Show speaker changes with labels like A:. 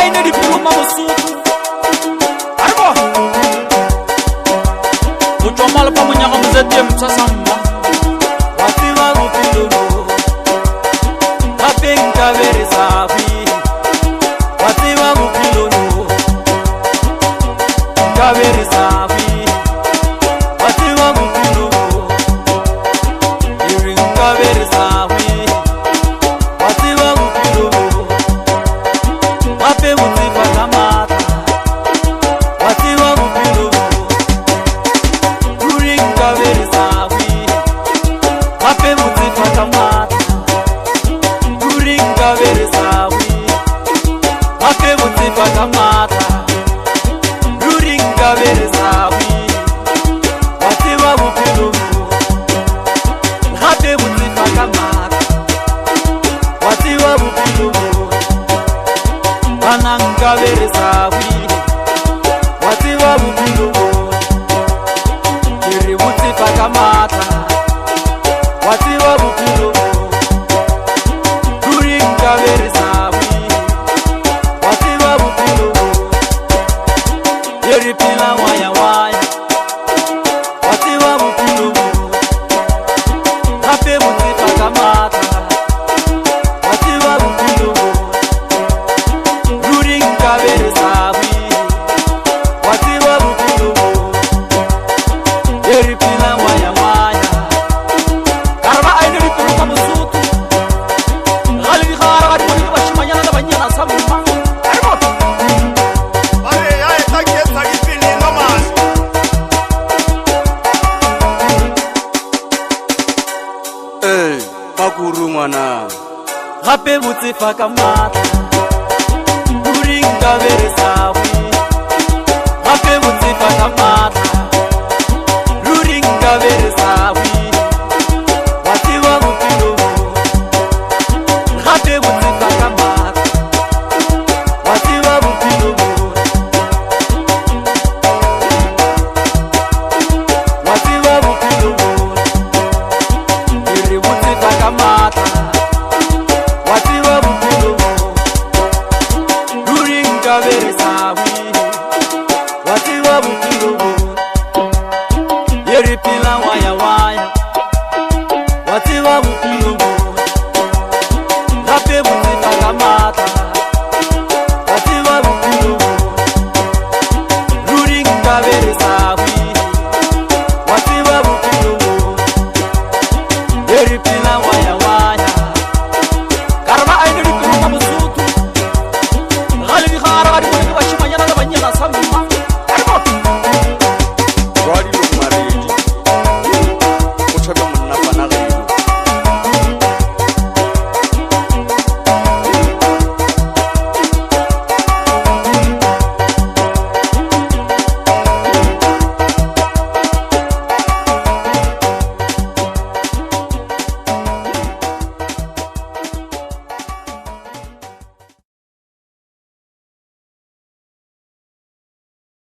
A: aine di puruma musuku arbo uchomal pa munyaka muzetem tsasamba watiwa gupilolo apenga veresabi watiwa gupilolo kaveresabi watiwa gupilolo iringa veresabi watiwa gupilolo ape mutifa kamata watiwa gupilolo iringa veresabi ape mutifa kamata iringa veresabi ape mutifa kamata iringa veresabi watiwa gupilolo ape mutifa kamata watiwa gupilolo bananga veresabi watiwa gupilolo iri mutifa kamata watiwa gupilolo iringa veresabi watiwa gupilolo iri pila waya waya watiwa gupilolo ape mutifa kamata watiwa gupilolo iringa veresabi watiwa gupilolo iri pila waya waya karba aine di puruma musuku غالي خارج من بشمanya na banyana samma arbo
B: Vale, ya está aquí feeling nomás. Bakuru mwana.
A: ape mutifa kamata iringa veresabi ape mutifa kamata iringa veresabi watiwa gupilolo ape mutifa kamata watiwa gupilolo watiwa gupilolo iri mutifa kamata watiwa gupilolo iringa veresabi